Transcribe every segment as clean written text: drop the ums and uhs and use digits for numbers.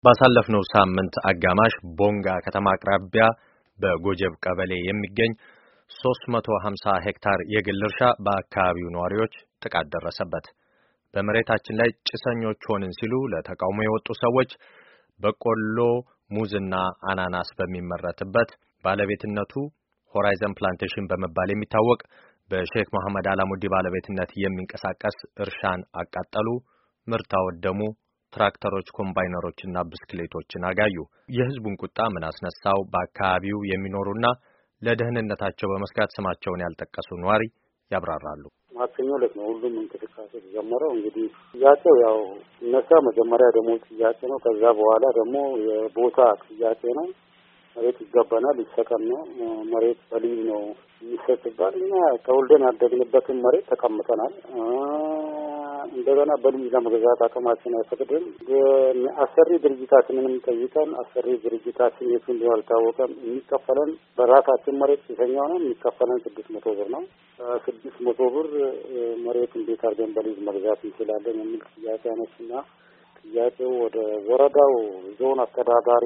ባሳለፍነው ሳምንት አጋማሽ ቦንጋ ከተማ አቅራቢያ በጎጀብ ቀበሌ የሚገኝ 350 ሄክታር የግል እርሻ በአካባቢው ነዋሪዎች ጥቃት ደረሰበት። በመሬታችን ላይ ጭሰኞች ሆንን ሲሉ ለተቃውሞ የወጡ ሰዎች በቆሎ፣ ሙዝና አናናስ በሚመረትበት ባለቤትነቱ ሆራይዘን ፕላንቴሽን በመባል የሚታወቅ በሼክ መሐመድ አላሙዲ ባለቤትነት የሚንቀሳቀስ እርሻን አቃጠሉ፣ ምርት አወደሙ፣ ትራክተሮች፣ ኮምባይነሮችና ብስክሌቶችን አጋዩ። የህዝቡን ቁጣ ምን አስነሳው? በአካባቢው የሚኖሩና ለደህንነታቸው በመስጋት ስማቸውን ያልጠቀሱ ነዋሪ ያብራራሉ። ማክሰኞ ዕለት ነው ሁሉም እንቅስቃሴ ተጀመረው። እንግዲህ ጥያቄው ያው እነሳ መጀመሪያ ደግሞ ጥያቄ ነው። ከዛ በኋላ ደግሞ የቦታ ጥያቄ ነው። መሬት ይገባናል፣ ይሰጠን ነው። መሬት በሊዝ ነው የሚሰጥባል። እኛ ተወልደን ያደግንበትን መሬት ተቀምጠናል። እንደገና በሊዝ ለመግዛት አቅማችን አይፈቅድም። አሰሪ ድርጅታችንንም ጠይቀን አሰሪ ድርጅታችን የቱ እንደሆነ አልታወቀም። የሚከፈለን በራሳችን መሬት ሲሰኛው ነው የሚከፈለን 600 ብር ነው። 600 ብር መሬት እንዴት አድርገን በሊዝ መግዛት እንችላለን የሚል ጥያቄ አነሱና ጥያቄው ወደ ወረዳው ዞን አስተዳዳሪ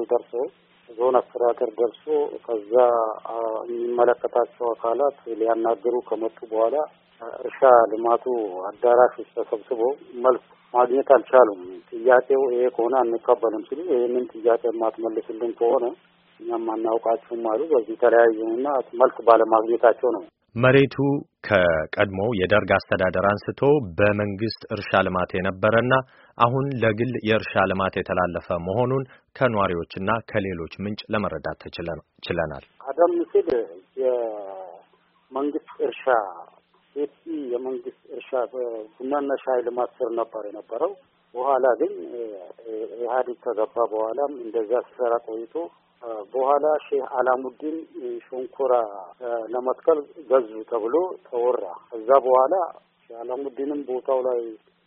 ደርሶ ከዛ የሚመለከታቸው አካላት ሊያናገሩ ከመጡ በኋላ እርሻ ልማቱ አዳራሽ ውስጥ ተሰብስበው መልስ ማግኘት አልቻሉም። ጥያቄው ይሄ ከሆነ አንቀበልም ሲሉ ይህንን ጥያቄ የማትመልስልን ከሆነ እኛም አናውቃችሁም አሉ። በዚህ ተለያዩና መልስ ባለማግኘታቸው ነው። መሬቱ ከቀድሞ የደርግ አስተዳደር አንስቶ በመንግስት እርሻ ልማት የነበረና አሁን ለግል የእርሻ ልማት የተላለፈ መሆኑን ከነዋሪዎችና ከሌሎች ምንጭ ለመረዳት ችለናል። ቀደም ሲል የመንግስት እርሻ የመንግስት እርሻ በቡናና ሻይ ልማት ስር ነበር የነበረው። በኋላ ግን ኢህአዴግ ከገባ በኋላም እንደዛ ሲሰራ ቆይቶ በኋላ ሼህ አላሙዲን ሾንኮራ ለመትከል ገዙ ተብሎ ተወራ። ከዛ በኋላ ሼህ አላሙዲንም ቦታው ላይ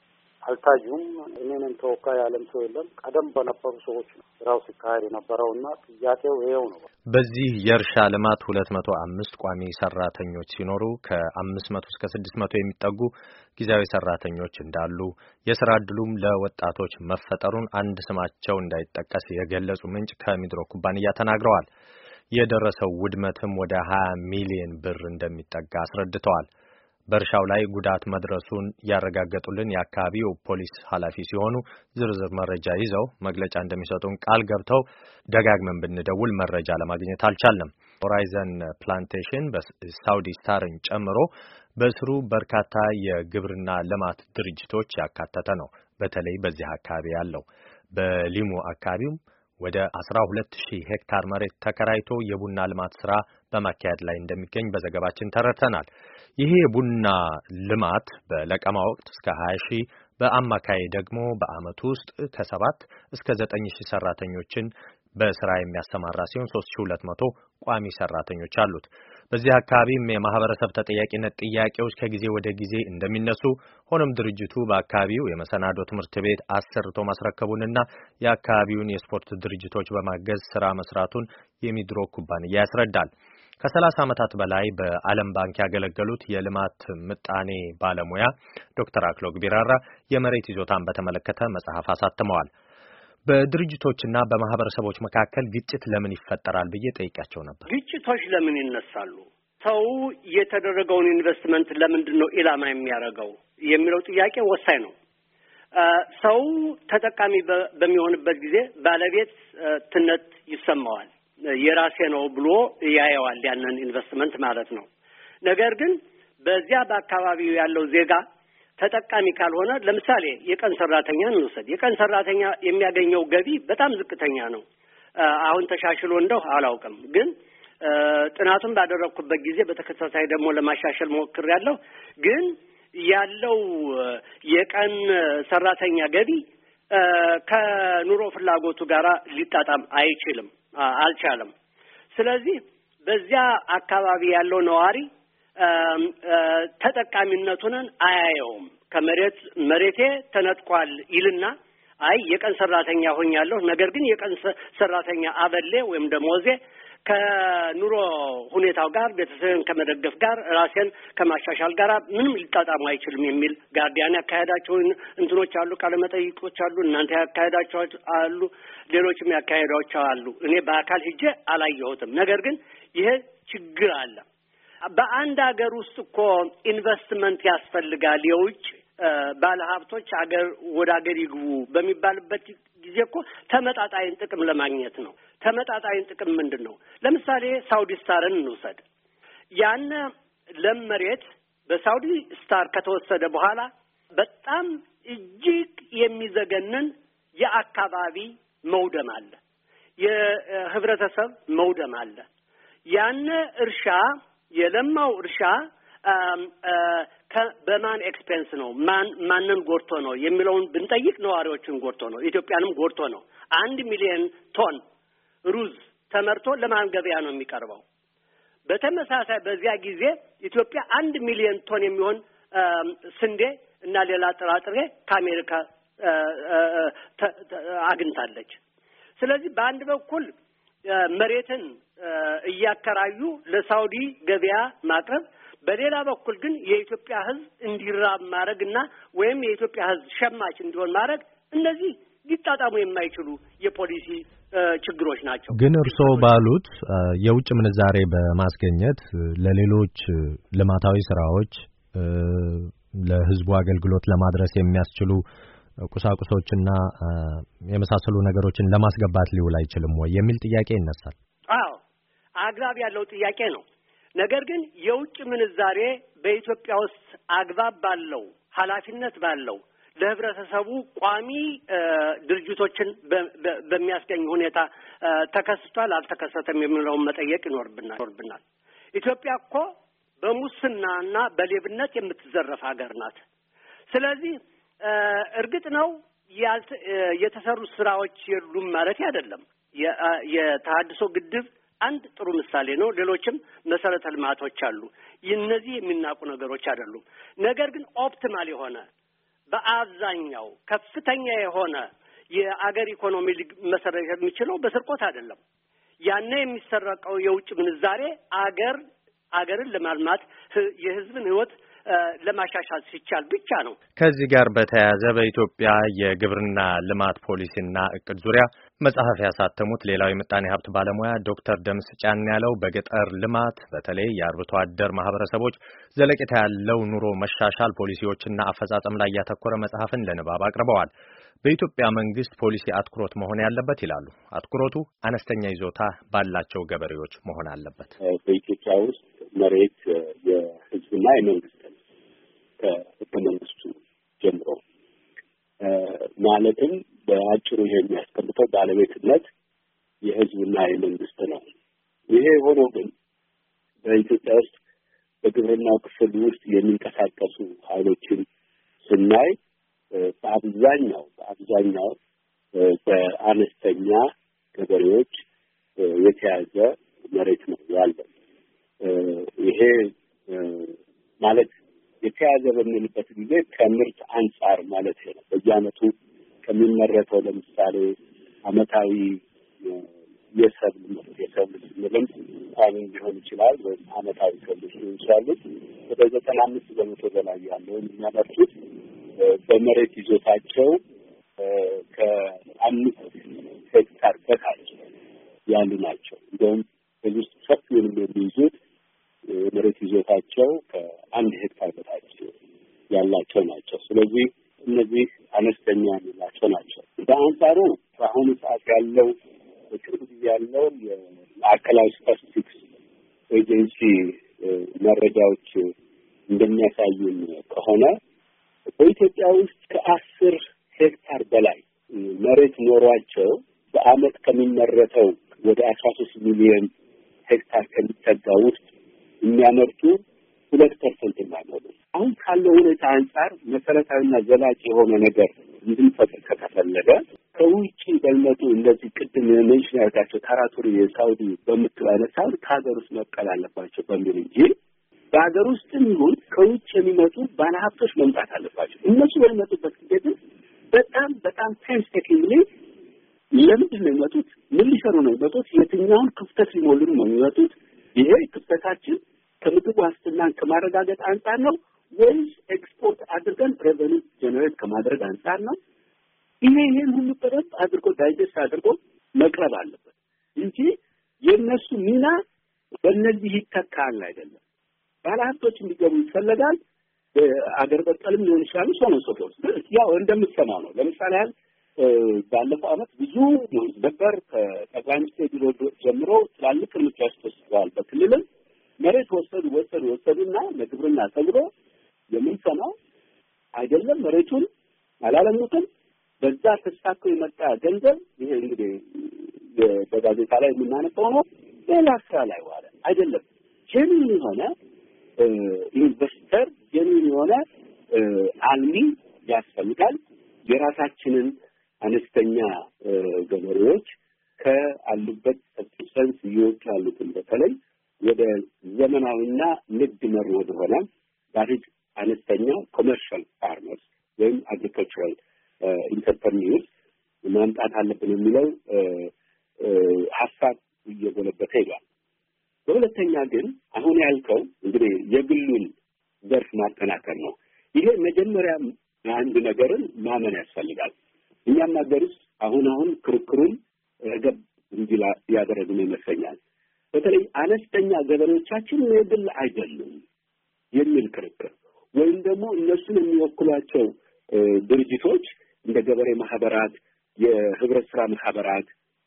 አልታዩም። እኔንም ተወካይ ያለም ሰው የለም። ቀደም በነበሩ ሰዎች ነው ስራው ሲካሄድ የነበረውና ጥያቄው ይሄው ነው። በዚህ የእርሻ ልማት 205 ቋሚ ሰራተኞች ሲኖሩ ከ500 እስከ 600 የሚጠጉ ጊዜያዊ ሰራተኞች እንዳሉ የሥራ ዕድሉም ለወጣቶች መፈጠሩን አንድ ስማቸው እንዳይጠቀስ የገለጹ ምንጭ ከሚድሮ ኩባንያ ተናግረዋል። የደረሰው ውድመትም ወደ 20 ሚሊዮን ብር እንደሚጠጋ አስረድተዋል። በእርሻው ላይ ጉዳት መድረሱን ያረጋገጡልን የአካባቢው ፖሊስ ኃላፊ ሲሆኑ ዝርዝር መረጃ ይዘው መግለጫ እንደሚሰጡን ቃል ገብተው ደጋግመን ብንደውል መረጃ ለማግኘት አልቻልንም። ሆራይዘን ፕላንቴሽን በሳውዲ ስታርን ጨምሮ በስሩ በርካታ የግብርና ልማት ድርጅቶች ያካተተ ነው። በተለይ በዚህ አካባቢ ያለው በሊሙ አካባቢው ወደ 12000 ሄክታር መሬት ተከራይቶ የቡና ልማት ስራ በማካሄድ ላይ እንደሚገኝ በዘገባችን ተረድተናል። ይሄ የቡና ልማት በለቀማ ወቅት እስከ 20000 በአማካይ ደግሞ በአመቱ ውስጥ ከ7 እስከ 9000 ሰራተኞችን በስራ የሚያሰማራ ሲሆን 3200 ቋሚ ሰራተኞች አሉት። በዚህ አካባቢም የማህበረሰብ ተጠያቂነት ጥያቄዎች ከጊዜ ወደ ጊዜ እንደሚነሱ፣ ሆኖም ድርጅቱ በአካባቢው የመሰናዶ ትምህርት ቤት አሰርቶ ማስረከቡንና የአካባቢውን የስፖርት ድርጅቶች በማገዝ ስራ መስራቱን የሚድሮ ኩባንያ ያስረዳል። ከ30 ዓመታት በላይ በዓለም ባንክ ያገለገሉት የልማት ምጣኔ ባለሙያ ዶክተር አክሎግ ቢራራ የመሬት ይዞታን በተመለከተ መጽሐፍ አሳትመዋል። በድርጅቶችና በማህበረሰቦች መካከል ግጭት ለምን ይፈጠራል ብዬ ጠይቄያቸው ነበር። ግጭቶች ለምን ይነሳሉ? ሰው የተደረገውን ኢንቨስትመንት ለምንድን ነው ኢላማ የሚያደርገው የሚለው ጥያቄ ወሳኝ ነው። ሰው ተጠቃሚ በሚሆንበት ጊዜ ባለቤትነት ይሰማዋል። የራሴ ነው ብሎ ያየዋል ያንን ኢንቨስትመንት ማለት ነው። ነገር ግን በዚያ በአካባቢው ያለው ዜጋ ተጠቃሚ ካልሆነ ለምሳሌ የቀን ሰራተኛን እንውሰድ። የቀን ሰራተኛ የሚያገኘው ገቢ በጣም ዝቅተኛ ነው። አሁን ተሻሽሎ እንደው አላውቅም፣ ግን ጥናቱን ባደረኩበት ጊዜ በተከታታይ ደግሞ ለማሻሻል ሞክሬያለሁ። ግን ያለው የቀን ሰራተኛ ገቢ ከኑሮ ፍላጎቱ ጋር ሊጣጣም አልቻለም። ስለዚህ በዚያ አካባቢ ያለው ነዋሪ ተጠቃሚነቱን አያየውም። መሬቴ ተነጥቋል ይልና የቀን ሰራተኛ ሆኛለሁ፣ ነገር ግን የቀን ሰራተኛ አበሌ ወይም ደሞዜ ከኑሮ ሁኔታው ጋር ቤተሰብን ከመደገፍ ጋር ራሴን ከማሻሻል ጋር ምንም ሊጣጣም አይችልም የሚል ጋርዲያን ያካሄዳቸው እንትኖች አሉ፣ ቃለ መጠይቆች አሉ፣ እናንተ ያካሄዳቸው አሉ፣ ሌሎችም ያካሄዳቸው አሉ። እኔ በአካል ሄጄ አላየሁትም። ነገር ግን ይሄ ችግር አለ። በአንድ ሀገር ውስጥ እኮ ኢንቨስትመንት ያስፈልጋል። የውጭ ባለሀብቶች ወደ ሀገር ይግቡ በሚባልበት ጊዜ እኮ ተመጣጣኝ ጥቅም ለማግኘት ነው። ተመጣጣኝ ጥቅም ምንድን ነው? ለምሳሌ ሳውዲ ስታርን እንውሰድ። ያነ ለም መሬት በሳውዲ ስታር ከተወሰደ በኋላ በጣም እጅግ የሚዘገንን የአካባቢ መውደም አለ፣ የህብረተሰብ መውደም አለ። ያነ እርሻ የለማው እርሻ በማን ኤክስፔንስ ነው ማንን ጎርቶ ነው የሚለውን ብንጠይቅ ነዋሪዎችን ጎርቶ ነው፣ ኢትዮጵያንም ጎርቶ ነው። 1 ሚሊዮን ቶን ሩዝ ተመርቶ ለማን ገበያ ነው የሚቀርበው? በተመሳሳይ በዚያ ጊዜ ኢትዮጵያ 1 ሚሊዮን ቶን የሚሆን ስንዴ እና ሌላ ጥራጥሬ ከአሜሪካ አግኝታለች። ስለዚህ በአንድ በኩል መሬትን እያከራዩ ለሳውዲ ገበያ ማቅረብ፣ በሌላ በኩል ግን የኢትዮጵያ ሕዝብ እንዲራብ ማድረግና ወይም የኢትዮጵያ ሕዝብ ሸማች እንዲሆን ማድረግ፣ እነዚህ ሊጣጣሙ የማይችሉ የፖሊሲ ችግሮች ናቸው። ግን እርስዎ ባሉት የውጭ ምንዛሬ በማስገኘት ለሌሎች ልማታዊ ስራዎች ለሕዝቡ አገልግሎት ለማድረስ የሚያስችሉ ቁሳቁሶችና የመሳሰሉ ነገሮችን ለማስገባት ሊውል አይችልም ወይ የሚል ጥያቄ ይነሳል። አዎ አግባብ ያለው ጥያቄ ነው። ነገር ግን የውጭ ምንዛሬ በኢትዮጵያ ውስጥ አግባብ ባለው ኃላፊነት ባለው ለህብረተሰቡ ቋሚ ድርጅቶችን በሚያስገኝ ሁኔታ ተከስቷል አልተከሰተም የሚለውን መጠየቅ ይኖርብናል። ኢትዮጵያ እኮ በሙስናና በሌብነት የምትዘረፍ ሀገር ናት። ስለዚህ እርግጥ ነው የተሰሩ ስራዎች የሉም ማለት አይደለም። የተሃድሶ ግድብ አንድ ጥሩ ምሳሌ ነው። ሌሎችም መሰረተ ልማቶች አሉ። እነዚህ የሚናቁ ነገሮች አይደሉም። ነገር ግን ኦፕቲማል የሆነ በአብዛኛው ከፍተኛ የሆነ የአገር ኢኮኖሚ መሰረት የሚችለው በስርቆት አይደለም። ያነ የሚሰረቀው የውጭ ምንዛሬ አገርን ለማልማት የህዝብን ህይወት ለማሻሻል ሲቻል ብቻ ነው። ከዚህ ጋር በተያያዘ በኢትዮጵያ የግብርና ልማት ፖሊሲና እቅድ ዙሪያ መጽሐፍ ያሳተሙት ሌላው የምጣኔ ሀብት ባለሙያ ዶክተር ደምስ ጫን ያለው በገጠር ልማት በተለይ የአርብቶ አደር ማህበረሰቦች ዘለቄታ ያለው ኑሮ መሻሻል ፖሊሲዎችና አፈጻጸም ላይ ያተኮረ መጽሐፍን ለንባብ አቅርበዋል። በኢትዮጵያ መንግስት ፖሊሲ አትኩሮት መሆን ያለበት ይላሉ። አትኩሮቱ አነስተኛ ይዞታ ባላቸው ገበሬዎች መሆን አለበት። በኢትዮጵያ ውስጥ መሬት የህዝብና የመንግስት ከህገ መንግስቱ ጀምሮ ማለትም በአጭሩ የሚያስቀምጠው ባለቤትነት የህዝብና የመንግስት ነው። ይሄ ሆኖ ግን በኢትዮጵያ ውስጥ በግብርናው ክፍል ውስጥ የሚንቀሳቀሱ ኃይሎችን ስናይ በአብዛኛው በአነስተኛ ገበሬዎች የተያዘ መሬት ነው ያለው። ይሄ ማለት የተያዘ በምንልበት ጊዜ ከምርት አንጻር ማለት ነው። በየዓመቱ ከሚመረተው ለምሳሌ አመታዊ የሰብል ስንልም ቋሚ ሊሆን ይችላል ወይም አመታዊ ሰብል ሊሆን ይችላል። ወደ 95% በላይ ያለውን የሚያመርቱት በመሬት ይዞታቸው ከ5 ሄክታር በታች ያሉ ናቸው። እንደውም በዚህ ውስጥ ሰፊውን የሚይዙት መሬት ይዞታቸው ከ1 ሄክታር በታች ያላቸው ናቸው። ስለዚህ እነዚህ አነስተኛ ያላቸው ናቸው። በአንጻሩ በአሁኑ ሰዓት ያለው በቅርብ ጊዜ ያለው የማዕከላዊ ስታቲስቲክስ ኤጀንሲ መረጃዎች እንደሚያሳዩን ከሆነ በኢትዮጵያ ውስጥ ከ10 ሄክታር በላይ መሬት ኖሯቸው በአመት ከሚመረተው ወደ 13 ሚሊዮን ሄክታር ከሚጠጋ ውስጥ የሚያመርቱ 2% የማይሞሉ። አሁን ካለው ሁኔታ አንጻር መሰረታዊና ዘላቂ የሆነ ነገር እንድንፈጥር ከተፈለገ ከውጭ በሚመጡ እንደዚህ ቅድም ሜንሽን ያደርጋቸው ታራቱሪ የሳውዲ በምትለው አይነት ሳውዲ ከሀገር ውስጥ መብቀል አለባቸው በሚል እንጂ በሀገር ውስጥም ይሁን ከውጭ የሚመጡ ባለሀብቶች መምጣት አለባቸው። እነሱ በሚመጡበት ጊዜ ግን በጣም ፔንስቴኪንግሊ ለምንድን ነው የሚመጡት? ምን ሊሰሩ ነው የሚመጡት? የትኛውን ክፍተት ሊሞሉ ነው የሚመጡት? ይሄ ክፍተታችን ከምግብ ዋስትናን ከማረጋገጥ አንጻር ነው ወይስ ኤክስፖርት አድርገን ሬቨኒው ጀነሬት ከማድረግ አንጻር ነው? ይሄን ሁሉ በደንብ አድርጎ ዳይጀስት አድርጎ መቅረብ አለበት እንጂ የነሱ ሚና በእነዚህ ይተካል አይደለም። ባለሀብቶች እንዲገቡ ይፈለጋል። አገር በቀልም ሊሆን ይችላል። ሶኖሶቶስ ያው እንደምትሰማው ነው። ለምሳሌ ያህል ባለፈው ዓመት ብዙ ነበር ከጠቅላይ ሚኒስትር ቢሮ ጀምሮ ትላልቅ እርምጃዎች ተወስደዋል። በክልልም መሬት ወሰዱና ለግብርና ተብሎ የምንሰማው አይደለም። መሬቱን አላለሙትም። በዛ ተሳክቶ የመጣ ገንዘብ ይሄ እንግዲህ በጋዜጣ ላይ የምናነበው ነው። ሌላ ስራ ላይ ዋለ አይደለም። ጀኒን የሆነ ኢንቨስተር ጀኒን የሆነ አልሚ ያስፈልጋል። የራሳችንን አነስተኛ ገበሬዎች ከአሉበት ሰብስታንስ ይወጡ ያሉትን በተለይ ወደ ዘመናዊና ንግድ መር ወደሆነ ባሪክ አነስተኛ ኮመርሻል ፋርመርስ ወይም አግሪካልቸራል ኢንተርፕረኒውርስ ማምጣት አለብን የሚለው ሀሳብ እየጎለበተ ይሏል። በሁለተኛ ግን አሁን ያልከው እንግዲህ የግሉን ዘርፍ ማጠናከር ነው። ይሄ መጀመሪያ አንድ ነገርን ማመን ያስፈልጋል። እኛም ሀገር ውስጥ አሁን ክርክሩን ረገብ እንዲላ ያደረግነው ይመስለኛል። በተለይ አነስተኛ ገበሬዎቻችን የግል አይደሉም የሚል ክርክር ወይም ደግሞ እነሱን የሚወክሏቸው ድርጅቶች እንደ ገበሬ ማህበራት፣ የህብረት ስራ ማህበራት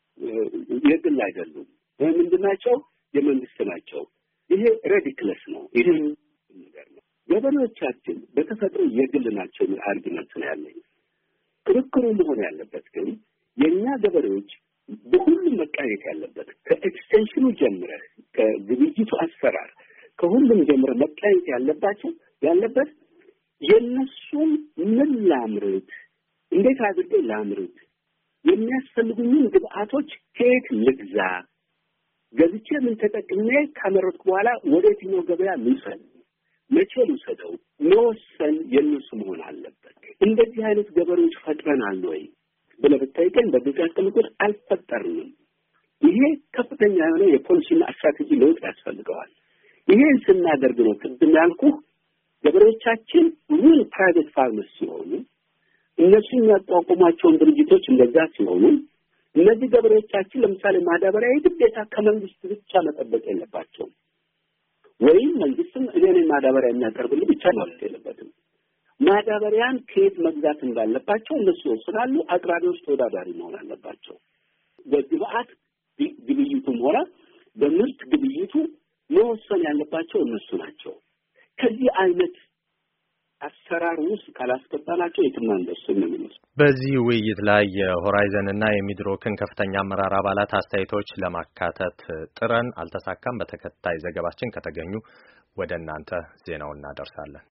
የግል አይደሉም። ምንድናቸው? የመንግስት ናቸው። ይሄ ሬዲክለስ ነው። ይሄ ነገር ነው። ገበሬዎቻችን በተፈጥሮ የግል ናቸው የሚል አርጊመንት ነው ያለኝ። ክርክሩ መሆን ያለበት ግን የኛ ገበሬዎች በሁሉም መቃየት ያለበት ከኤክስቴንሽኑ ጀምረህ ከግብይቱ አሰራር ከሁሉም ጀምረህ መቃየት ያለበት የነሱን ምን ላምርት፣ እንዴት አድርጌ ላምርት፣ የሚያስፈልጉኝን ግብአቶች ከየት ልግዛ፣ ገዝቼ ምን ተጠቅሜ ካመረትኩ በኋላ ወደ የትኛው ገበያ ልውሰድ፣ መቼ ልውሰደው መወሰን የነሱ መሆን አለበት። እንደዚህ አይነት ገበሬዎች ፈጥረናል ወይ ብለህ ብታይቀን በግልጽ አልፈጠርንም። ይሄ ከፍተኛ የሆነ የፖሊሲና ስትራቴጂ ለውጥ ያስፈልገዋል። ይሄን ስናደርግ ነው ቅድም ያልኩህ ገበሬዎቻችን ሪል ፕራይቬት ፋርመርስ ሲሆኑ እነሱ የሚያቋቁሟቸውን ድርጅቶች እንደዛ ሲሆኑ እነዚህ ገበሬዎቻችን ለምሳሌ ማዳበሪያ የግዴታ ከመንግስት ብቻ መጠበቅ የለባቸውም። ወይም መንግስትም እኔ ማዳበሪያ የሚያቀርብልኝ ብቻ ማለት የለበትም። ማዳበሪያን ከየት መግዛት እንዳለባቸው እነሱ ይወስናሉ። አቅራቢዎች ተወዳዳሪ መሆን አለባቸው። በግብአት ግብይቱም ሆነ በምርት ግብይቱ መወሰን ያለባቸው እነሱ ናቸው። ከዚህ አይነት አሰራር ውስጥ ካላስገባናቸው የትም አንደርስም ነው የሚመስለው። በዚህ ውይይት ላይ የሆራይዘን እና የሚድሮክን ከፍተኛ አመራር አባላት አስተያየቶች ለማካተት ጥረን አልተሳካም። በተከታይ ዘገባችን ከተገኙ ወደ እናንተ ዜናውን እናደርሳለን።